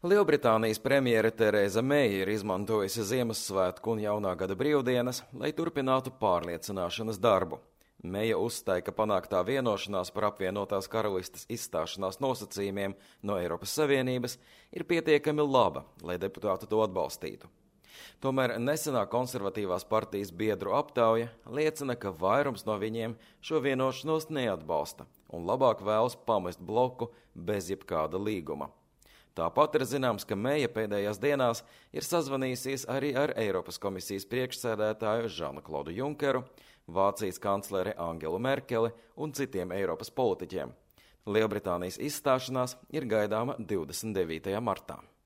Lielbritānijas premjere Tereza Meija ir izmantojusi Ziemassvētku un jaunā gada brīvdienas, lai turpinātu pārliecināšanas darbu. Meija uzstāja, ka panāktā vienošanās par apvienotās karalistes izstāšanās nosacījumiem no Eiropas Savienības ir pietiekami laba, lai deputāti to atbalstītu. Tomēr nesenā konservatīvās partijas biedru aptauja liecina, ka vairums no viņiem šo vienošanos neatbalsta un labāk vēlas pamest bloku bez jebkāda līguma. Tāpat ir zināms, ka Meija pēdējās dienās ir sazvanījusies arī ar Eiropas komisijas priekšsēdētāju Žanu-Klodu Junkeru, Vācijas kancleri Angelu Merkeli un citiem Eiropas politiķiem. Lielbritānijas izstāšanās ir gaidāma 29. martā.